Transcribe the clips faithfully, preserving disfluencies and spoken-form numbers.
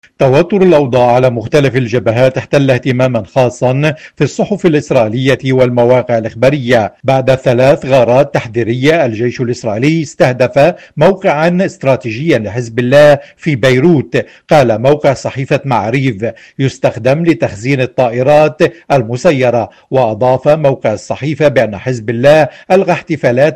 توتر الأوضاع على مختلف الجبهات احتل اهتماما خاصا في الصحف الإسرائيلية والمواقع الإخبارية بعد ثلاث غارات تحذيرية. الجيش الإسرائيلي استهدف موقعا استراتيجيا لحزب الله في بيروت. قال موقع صحيفة معاريف يستخدم لتخزين الطائرات المسيرة. وأضاف موقع الصحيفة بأن حزب الله ألغى احتفالات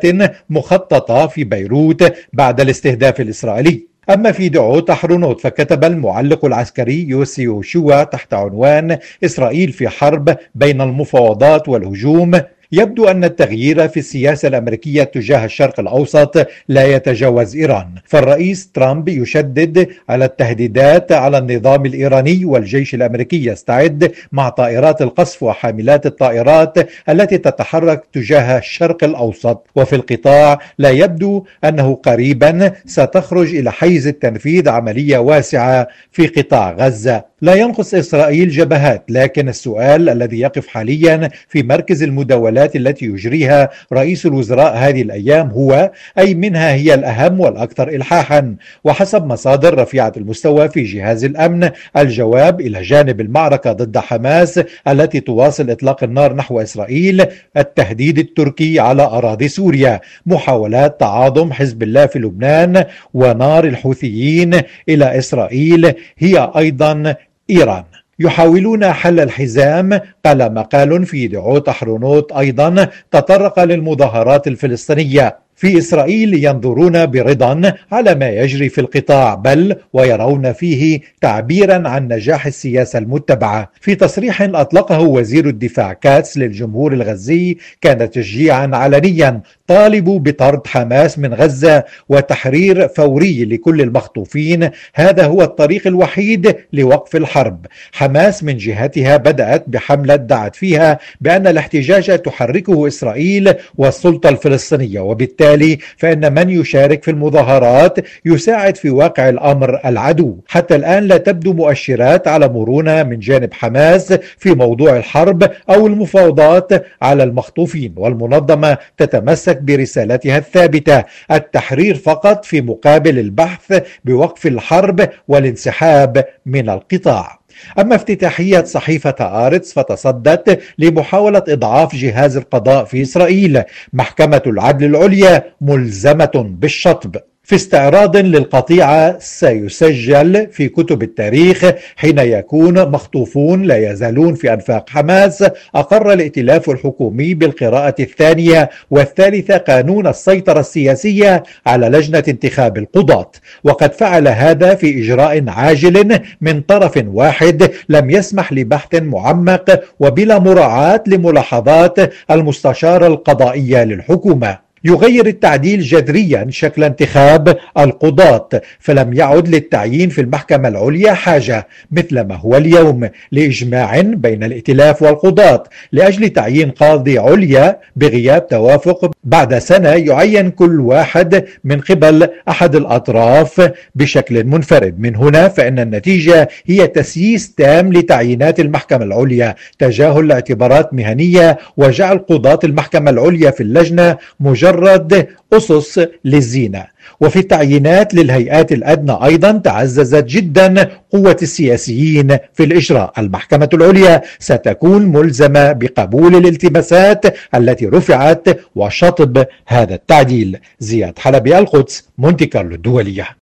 مخططة في بيروت بعد الاستهداف الإسرائيلي. أما في دعوت أحرونوت فكتب المعلق العسكري يوسي يوشوا تحت عنوان إسرائيل في حرب بين المفاوضات والهجوم: يبدو أن التغيير في السياسة الأمريكية تجاه الشرق الأوسط لا يتجاوز إيران، فالرئيس ترامب يشدد على التهديدات على النظام الإيراني، والجيش الأمريكي يستعد مع طائرات القصف وحاملات الطائرات التي تتحرك تجاه الشرق الأوسط. وفي القطاع لا يبدو أنه قريبا ستخرج إلى حيز التنفيذ عملية واسعة في قطاع غزة. لا ينقص إسرائيل جبهات، لكن السؤال الذي يقف حاليا في مركز المداولات التي يجريها رئيس الوزراء هذه الأيام هو أي منها هي الأهم والأكثر إلحاحا. وحسب مصادر رفيعة المستوى في جهاز الأمن، الجواب إلى جانب المعركة ضد حماس التي تواصل إطلاق النار نحو إسرائيل التهديد التركي على أراضي سوريا، محاولات تعاظم حزب الله في لبنان، ونار الحوثيين إلى إسرائيل هي أيضا إيران. يحاولون حل الحزام. قال مقال في دعوت أحرونوت أيضا تطرق للمظاهرات الفلسطينية. في إسرائيل ينظرون برضا على ما يجري في القطاع، بل ويرون فيه تعبيرا عن نجاح السياسة المتبعة. في تصريح أطلقه وزير الدفاع كاتس للجمهور الغزي كان تشجيعا علنيا، طالبوا بطرد حماس من غزة وتحرير فوري لكل المخطوفين، هذا هو الطريق الوحيد لوقف الحرب. حماس من جهتها بدأت بحملة دعت فيها بأن الاحتجاج تحركه إسرائيل والسلطة الفلسطينية، وبالتالي فإن من يشارك في المظاهرات يساعد في واقع الأمر العدو. حتى الآن لا تبدو مؤشرات على مرونة من جانب حماس في موضوع الحرب أو المفاوضات على المخطوفين، والمنظمة تتمسك برسالتها الثابتة: التحرير فقط في مقابل البحث بوقف الحرب والانسحاب من القطاع. أما افتتاحية صحيفة آرتس فتصدت لمحاولة إضعاف جهاز القضاء في إسرائيل. محكمة العدل العليا ملزمة بالشطب. في استعراض للقطيعة سيسجل في كتب التاريخ حين يكون مخطوفون لا يزالون في أنفاق حماس. أقر الائتلاف الحكومي بالقراءة الثانية والثالثة قانون السيطرة السياسية على لجنة انتخاب القضاة، وقد فعل هذا في إجراء عاجل من طرف واحد لم يسمح لبحث معمق وبلا مراعاة لملاحظات المستشارة القضائية للحكومة. يغير التعديل جذريا شكل انتخاب القضاة، فلم يعد للتعيين في المحكمة العليا حاجة مثل ما هو اليوم لإجماع بين الائتلاف والقضاة لأجل تعيين قاضي عليا بغياب توافق بعد سنة يعين كل واحد من قبل أحد الأطراف بشكل منفرد. من هنا فإن النتيجة هي تسييس تام لتعيينات المحكمة العليا، تجاهل اعتبارات مهنية، وجعل قضاة المحكمة العليا في اللجنة مجرد أسس للزينة. وفي التعيينات للهيئات الأدنى أيضا تعززت جدا قوة السياسيين في الإجراء. المحكمة العليا ستكون ملزمة بقبول الالتماسات التي رفعت وشطب هذا التعديل. زياد حلبي، القدس، مونتي كارلو الدولية.